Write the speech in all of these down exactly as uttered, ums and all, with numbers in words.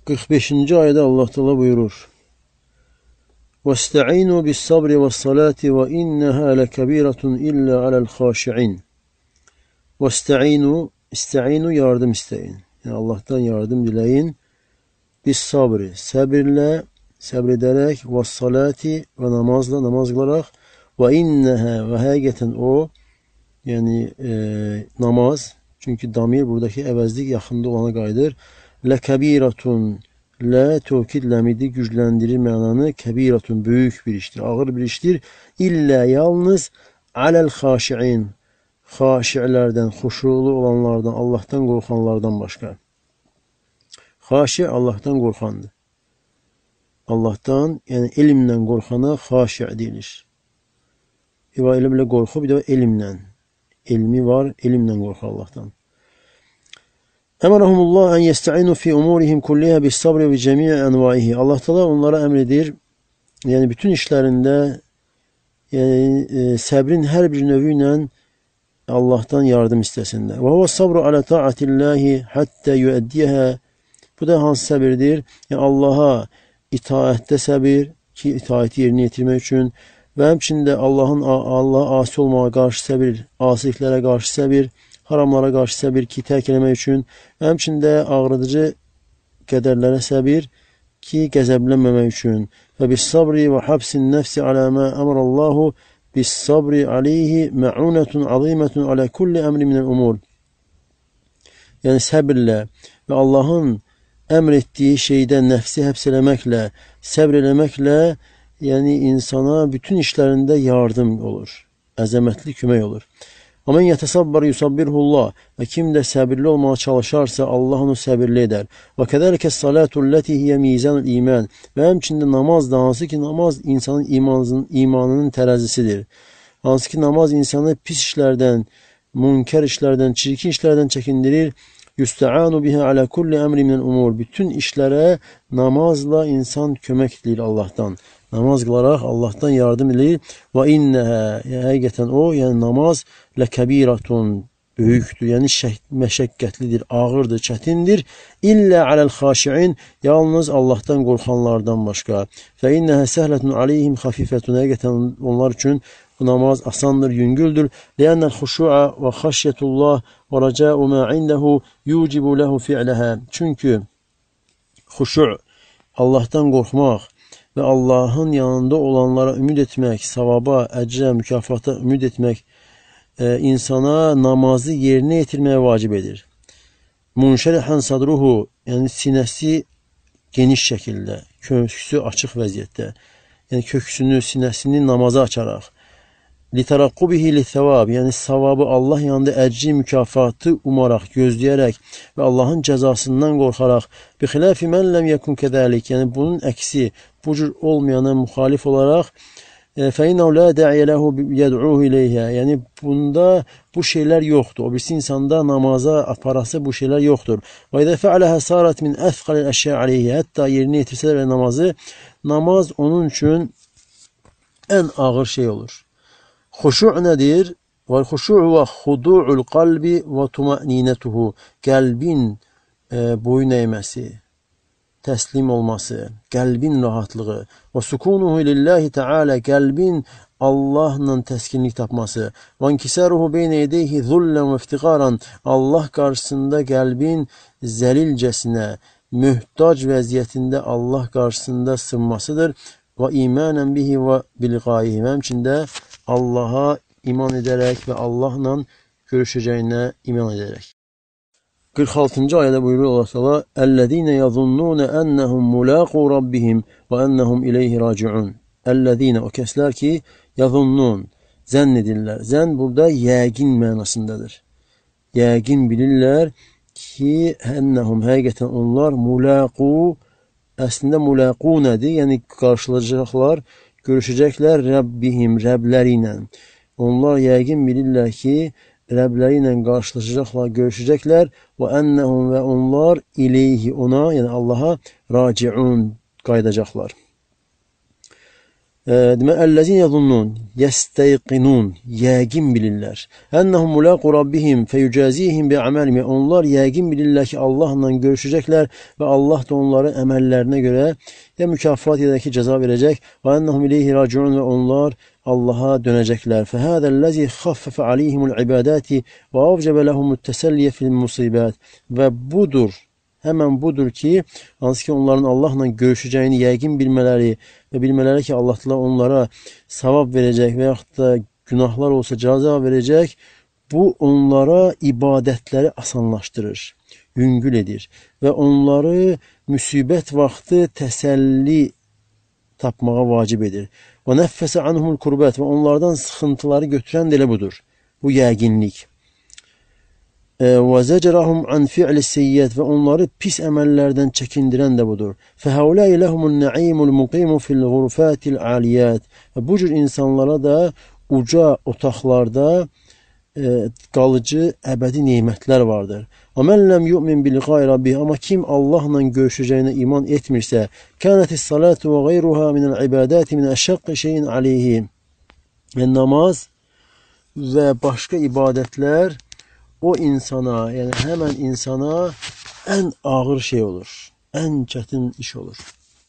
qırx beşinci ayədə Allah Teala buyurur: "Vesta'inu bis-sabri ve's-salati ve innaha lekebîratun illa alel-khâşi'in." Vesta'inu, ista'inu yardım isteyin. Yani Allah'tan yardım dileyin. Bis-sabri, sabirle, sabrederek, ve's-salati ve namazla, namaz kılarak, ve innaha ve hakikaten o, yani e, namaz, çünkü damir buradaki evezlik yakında olana qayıdır. Lekebiratun, le tevkid ləmidi gücləndirir mənanı, kebiratun, büyük bir iştir, ağır bir iştir. İlla yalnız alel xaşi'in, xaşi'lərdən, xuşulu olanlardan, Allah'tan qorxanlardan başqa. Xaşi Allah'tan qorxandır. Allah'tan, yəni elmlə qorxana xaşi' deyilir. İva elə belə qorxu, bir də elmlə. Elmi var, elmlə qorxu Allah'tan. Emarahumullah en yesta'inu fi umurihim kulliha bis sabri ve cemii envaihi. Allah Teala onlara emredir. Yani bütün işlerinde yani e, sabrin her bir növüyle Allah'tan yardım istesinler. Ve huve sabru ala taatillahi hatta yuaddiha. Bu da hansı sabirdir? Yani Allah'a itaatte sabir ki itaati yerine getirmek için ve hemçinde Allah'ın Allah'a asi olmaya karşı sabir, asiliklərə karşı sabir, haramlara karşı sabir ki terk eləmək üçün, və həmçində ağrıdıcı qədərlərə sabir ki qəzəblənməmək üçün. Və bis sabri və habsin nəfsi alə mə əmrəllahu bis sabri aleyhi mə'unətun azimətun alə kulli əmri minəl umur. Yəni səbirlə və Allahın əmr etdiyi şeydən nəfsi həbs eləməklə, səbr eləməklə, yəni insana bütün işlərində yardım olur, əzəmətli kömək olur. Amen yetesabbar yusabbirhullah. Ve kim de sabirli olmaya çalışarsa Allah onu sabirli eder. Ve kederike salatu allati hiye mizanul iman. Ve hemçinde namaz da hansı ki namaz insanın imanının, imanının terazisidir. Hansı ki namaz insanı pis işlerden, münker işlerden, çirkin işlerden çekindirir. Yusta'anu biha ala kulli emri minel umur. Bütün işlere namazla insan kömek dilir Allah'tan. Namaz kılarak Allah'tan yardım dilir. Ve inneha, hakikaten o, yani namaz lekebiratun, büyüktür, yani meşakkatlidir, ağırdır, çetindir. İlla alel xaşi'in, yalnız Allah'tan korkanlardan başka. Fe inneha sehletun aleyhim hafifetun, hakikaten onlar için bu namaz asandır, yüngüldür. Leennel huşu'a ve haşyetullah ve raca'u ma indehu yucibu lehu fi'leha. Çünkü huşu', Allah'tan korkmak ve Allah'ın yanında olanlara ümid etmek, savaba, ecre, mükafata ümid etmek, e, insana namazı yerine getirmeye vacip edir. Munşerihan sadruhu, yani sinesi geniş şekilde, köksü açık vaziyette, yani köksünü, sinesini namaza açarak, literakkubihi lithevab, yani savabı Allah yanında ecri mükafatı umarak, gözleyerek ve Allah'ın cezasından korkarak, bi hilafi men lem yekun kezalik, yani bunun eksi, bu cür olmayana muhalif olarak, فَاِنَّهُ لَا دَعِيَ لَهُ يَدْعُوهُ اِلَيْهَا, yani bunda bu şeyler yoktur. O birisi insanda namaza aparası bu şeyler yoktur. وَاِذَا فَعْلَهَا صَارَتْ مِنْ اَثْقَلِ الْاَشْيَاءِ عَلَيْهِ, hatta yerine getirseler ve namazı, namaz onun için en ağır şey olur. Huşu' nedir? وَالْخُشُعُ وَخُضُوعُ الْقَلْبِ وَتُمَأْنِينَتُهُ, kalbin e, boyun eğmesi, teslim olması, kalbin rahatlığı, ve sukunuhu lillahi teala, kalbin Allah'la teskinlik tapması, ve inkisaruhu beyne yedeyhi zullen ve iftigaran, Allah karşısında kalbin zelilcesine, mühtaç vaziyetinde Allah karşısında sınmasıdır. Ve imanen bihi ve bilgâihi, hemçinde Allah'a iman ederek ve Allah'la görüşeceğine iman ederek. kırk altıncı ayette buyuruyor Allah Teala: "Ellezîne yazunnûne ennehum mulâqû rabbihim ve ennehum ileyhi râci'ûn." Ellezîne, o kesler ki yazunnûn, zannedirler. Zan burada yəqin mənasındadır. Yəqin bilirler ki ennehum, hakikaten onlar mulâqû, aslında mulâqû nedir? Yani karşılaşacaklar, görüşecekler Rabbihim, Rabləriyle. Onlar yəqin bilirler ki Rabləriyle karşılaşacaklar, görüşecekler. Ve ennehum, ve onlar ileyhi, ona, yani Allah'a raciun, kaydacaklar. demək, əl-ləzin yəzunnun, yəstəyqinun, yəqin bilirlər. Ənəhum mulaqu rabbihim feyucazihim bi'amalihim. Onlar yəqin bilirlər ki, Allahla görüşəcəklər və Allah da onları əməllərinə görə ya mükafat ya da ki, cəza verəcək. Və ənəhum ileyhi raciun və onlar Allaha dönəcəklər. Fəhədəl-ləzi xaffəfə aleyhimul ibadati və avcəbə ləhumut təsəlliyə fil musibət. Və budur, həmən budur ki, hansı ki, onların Allahla görüşəcəyini yəqin bilmələri və bilmələri ki, Allah da onlara savab verəcək və yaxud da günahlar olsa cəza verəcək, bu onlara ibadətləri asanlaşdırır, yüngül edir və onları müsibət vaxtı təsəlli tapmağa vacib edir. Və nəffəsə anhumul kurbət və onlardan sıxıntıları götürən də elə budur, bu yəqinlik. Və zəcərəhum an fi'li seyyət və onları pis əməllərdən çəkindirən də budur. Fəhəuləyi ləhumul nəimul muqimu fil ğurfatil aliyyət. Və bu cür insanlara da uca otaqlarda e, qalıcı əbədi neymətlər vardır. Və mən ləm yu'min biliqay rabbih. Amma kim Allahla görüşəcəyinə iman etmirsə, kənətis salatu və qeyruha minəl ibadati minə əşəqqi şeyin aleyhi. Və namaz və başqa ibadətlər o insana, yəni həmən insana ən ağır şey olur, ən çətin iş olur.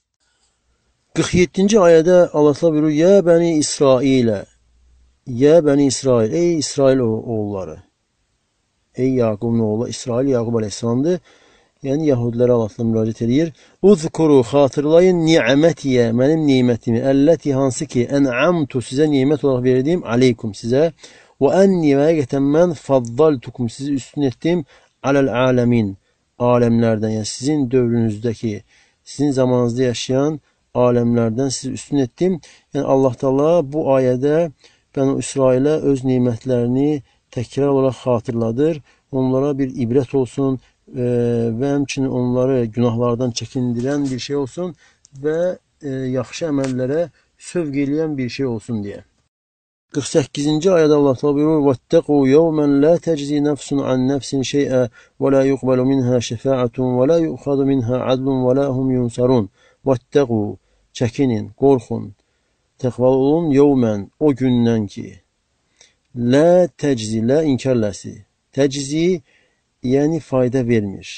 qırx yeddinci ayədə Allah buyurur: "Ya bəni İsrailə, ya bəni İsrail, ey İsrail oğulları, ey Yaqubun oğlu İsrail, Yaqub əleyhissalamdır." Yəni Yahudilərə Allah müraciət edir. "Uzkuru, xatırlayın ni'mətiyə, mənim nemətimi, əlləti hansı ki, ən'amtu sizə nemət olaraq verdim, aleykum sizə. Və ənni və həqiqətən mən faddaltukum sizi üstün etdim aləl aləmin, aləmlərdən, yəni sizin dövrünüzdəki, sizin zamanınızda yaşayan aləmlərdən sizi üstün etdim." Yəni Allah Teala bu ayədə Bəni İsrailə öz nemətlərini təkrar olaraq xatırladır. Onlara bir ibrət olsun e, və həmçinin onları günahlardan çəkindirən bir şey olsun və e, yaxşı əməllərə sövq eləyən bir şey olsun deyə. qırx səkkizinci ayədə Allah Teala buyurur: "Vettaqu yawman la teczi nefsun an nefsin şey'a ve la yuqbalu minha şefaatun ve la yu'khadu minha adlun ve la hum yunsarun." Vettaqu, çəkinin, qorxun, təqvalı olun, yawman, o gündən ki, la teczi, la inkarləsi, teczi, yəni fayda vermir.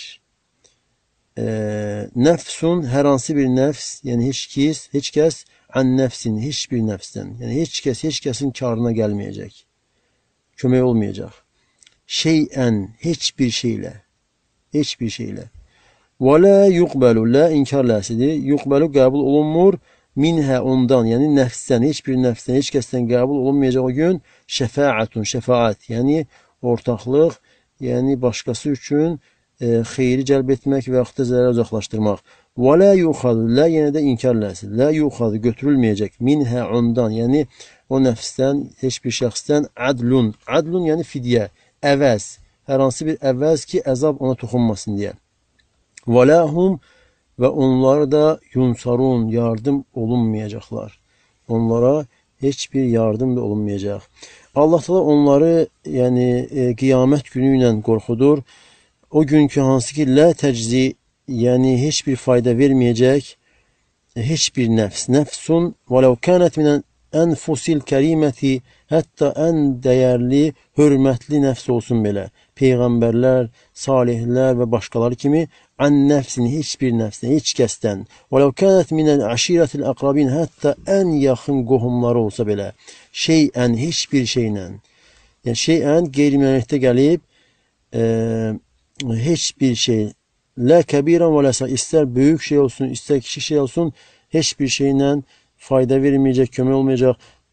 E, nefsun, hər hansı bir nəfs, yəni heç kəs, heç kəs an nəfsin, heç bir nəfsdən, yəni heç kəs, heç kəsin karına gəlməyəcək, kömək olmayacaq. Şeyən, heç bir şeylə, heç bir şeylə. Və la yuqbəlu, la inkarləsidir, yuqbəlu qəbul olunmur, minhə ondan, yəni nəfsdən, heç bir nəfsdən, heç kəsdən qəbul olunmayacaq o gün, şəfaatun, şəfaat, yəni ortaqlıq, yəni başqası üçün e, xeyri cəlb etmək və yaxud da zərər uzaqlaşdırmaq. Və la yuxadı, la yenə də inkarləsi, la yuxadı, götürülməyəcək, minhə ondan, yəni o nəfsdən, heç bir şəxsdən adlun, adlun yəni fidyə, əvəz, hər hansı bir əvəz ki, əzab ona toxunmasın deyə. Və ləhum və onlar da yunsarun, yardım olunmayacaqlar. Onlara heç bir yardım da olunmayacaq. Allah da onları, yəni e, qiyamət günü ilə qorxudur. O gün ki, hansı ki, la təczi, yəni heç bir fayda verməyəcək, heç bir nəfs. Nəfsun vələv kənət minən ənfusil kəriməti, hətta ən dəyərli, hörmətli nəfs olsun belə. Peyğəmbərlər, salihlər və başqaları kimi an nəfsin, heç bir nəfsdən, heç kəsdən. Vələv kənət minən əşirətil əqrabin, hətta ən yaxın qohumları olsa belə. Şeyən, heç bir şeylə. Yəni şeyən qeyri-müəyyənlikdə gəlib, e, heç bir şey. Lə kəbirən və ləsə, istər böyük şey olsun, istər kiçik şey olsun, heç bir şeylə fayda verməyəcək, kömək olmayacaq.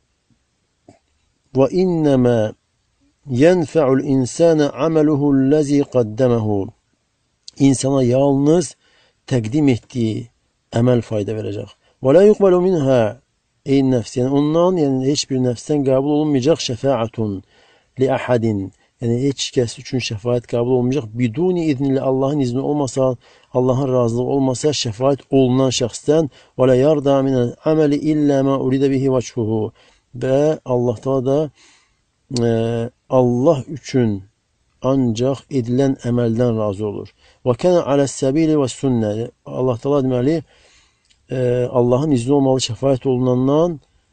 Və innəmə yənfə'ul insənə aməluhu ləzi qaddəməhu. İnsana yalnız təqdim etdiyi əməl fayda verəcək. Və lə yuqbəlu minhə, ey nəfs, yəni ondan, yəni heç bir nəfsdən qəbul olunmayacaq şəfaatun li əhədin. Yəni heç kəs üçün şəfaət qəbul olmayacaq. Biduni idnilə, Allahın izni olmasa, Allahın razılığı olmasa şəfaət olunan şəxsdən və la yarda minəl əməli illə mə uridə bihi vəçhuhu. Və Allah da e, Allah üçün ancaq edilən əməldən razı olur. Və kənə aləs-səbili və sünnə. Allah da deməli e, Allahın izni olmalı şəfaət olunandan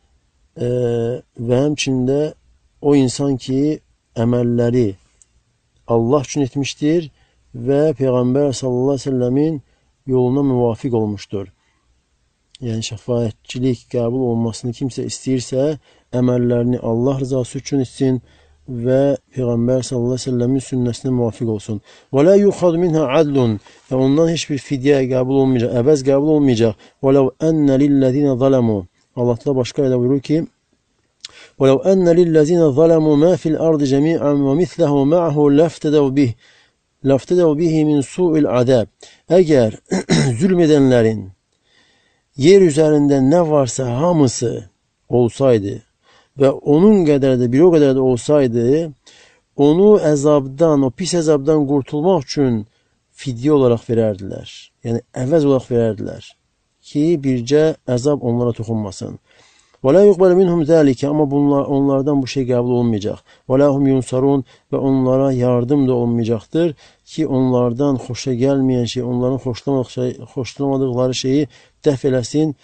e, və həmçində o insan ki, əməlləri Allah üçün etmişdir və Peyğəmbər sallallahu əleyhi və səlləmin yoluna müvafiq olmuşdur. Yəni şəfaətçilik qəbul olmasını kimsə istəyirsə, əməllərini Allah rızası üçün etsin və Peyğəmbər sallallahu əleyhi və səlləmin sünnəsinə müvafiq olsun. Və la yuxad minha adlun. Və ondan heç bir fidyə qəbul olmayacaq, əvəz qəbul olmayacaq. Və law anna lillezina zalamu. Allah da başqa yerdə buyurur ki: "Və law anna lillezina zalamu ma fil ardı cemi'an və misluhu ma'ahu laftadaw bih laftadaw bihi min su'il azab." Əgər zülm edənlərin yer üzərində nə varsa hamısı olsaydı və onun qədər də bir o qədər də olsaydı, onu əzabdan, o pis əzabdan qurtulmaq üçün fidyə olaraq verərdilər. Yəni əvəz olaraq verərdilər ki, bircə əzab onlara toxunmasın. Və la yuqbalu minhum zəlikə, amma bunlar, onlardan bu şey qəbul olmayacaq. Və la hum yunsarun, və onlara yardım da olmayacaqdır ki, onlardan xoşa gəlməyən şey, onların xoşlamadığı şey, xoşlamadıqları şeyi dəf eləsin.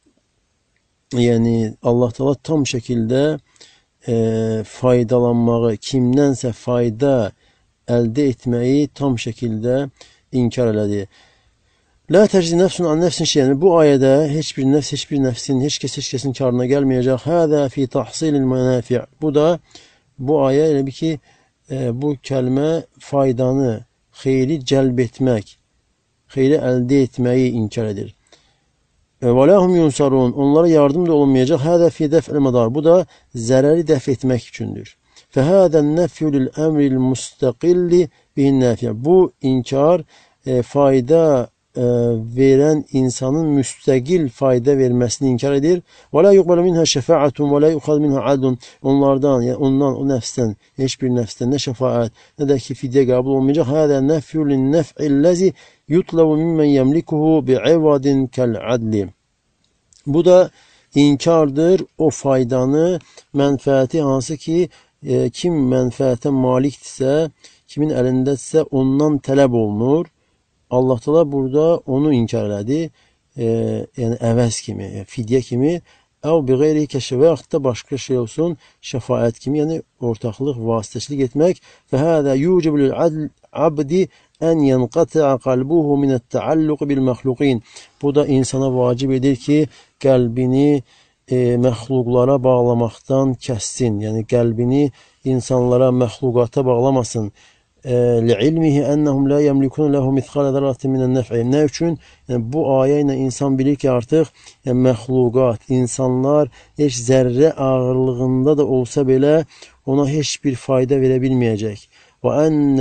Yəni Allah Teala tam şəkildə e, faydalanmağı, kimdənsə fayda əldə etməyi tam şəkildə inkar elədi. La təczi nəfsun an nəfsin şeyən. Bu ayədə heç bir nəfs, heç bir nəfsin, heç kəs, heç kəsin karına gəlməyəcək. Hədə fi tahsilil mənafi'. Bu da, bu ayə elə bir ki, e, bu kəlmə faydanı, xeyri cəlb etmək, xeyri əldə etməyi inkar edir. Və la hum yunsarun. Onlara yardım da olunmayacaq. Hədə fi dəf'il madar. Bu da zərəri dəf etmək üçündür. Fəhədən nəfyu lil əmril müstəqilli bihin nəfiyə. Bu inkar e, fayda e, verən insanın müstəqil fayda verməsini inkar edir. Və la yuqbalu minhə şəfaətun və la yuxad minhə adun. Onlardan, yəni ondan, o nəfsdən, heç bir nəfsdən nə şəfaət, nə də ki fidyə qəbul olmayacaq. Hədə nəfyu lil nəf'illəzi yutlabu mimmen yemlikuhu bi'ivadin kəl'adli. Bu da inkardır o faydanı, mənfəəti hansı ki, e, kim mənfəətə malikdirsə, kimin əlindədirsə ondan tələb olunur. Allah Teala burada onu inkar elədi. E, yəni əvəz kimi, fidyə kimi, əv bi qeyri kəşəvə yaxud da başqa şey olsun, şəfaət kimi, yəni ortaqlıq, vasitəçilik etmək. Və hədə yucibu lil abdi ən yənqati'a qalbuhu minət-təalluq bil-məxluqin. Bu da insana vacib edir ki, qəlbini e, məxluqlara bağlamaqdan kəssin. Yəni qəlbini insanlara, məxluqata bağlamasın. Li'ilmihi ennehum la yemlikun lahu mithqala zarratin min an-naf'i. Nə üçün? Yəni bu ayə ilə insan bilir ki, artıq yəni, məxluqat, insanlar heç zərrə ağırlığında da olsa belə ona heç bir fayda verə bilməyəcək. Və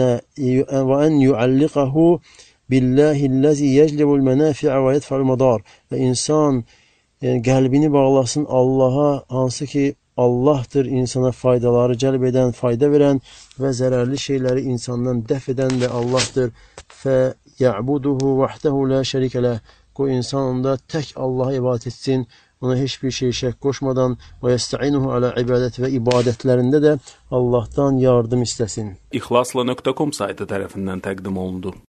ən yualliqahu billahi'llazi yeclibul manafi'a və yedfa'ul madar. Və insan yəni, qəlbini bağlasın Allaha, hansı ki Allahdır insana faydaları cəlb edən, fayda verən və zərərli şeyləri insandan dəf edən də Allahdır. Fə ya'buduhu vahdehu la şərikə ləh. Qoy insan onda tək Allaha ibadət etsin, ona heç bir şey şək qoşmadan və yəstə'inuhu alə ibadət və ibadətlərində də Allahdan yardım istəsin. İxlasla nöqtə com saytı tərəfindən təqdim olundu.